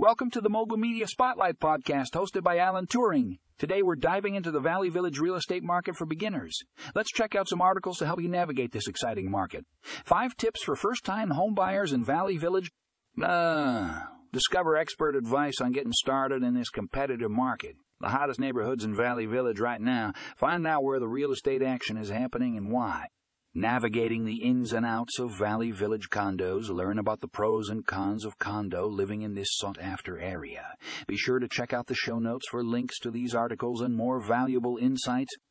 Welcome to the Mogul Media Spotlight Podcast, hosted by Alan Turing. Today we're diving into the Valley Village real estate market for beginners. Let's check out some articles to help you navigate this exciting market. 5 tips for first-time homebuyers in Valley Village. Discover expert advice on getting started in this competitive market. The hottest neighborhoods in Valley Village right now. Find out where the real estate action is happening and why. Navigating the ins and outs of Valley Village condos. Learn about the pros and cons of condo living in this sought-after area. Be sure to check out the show notes for links to these articles and more valuable insights.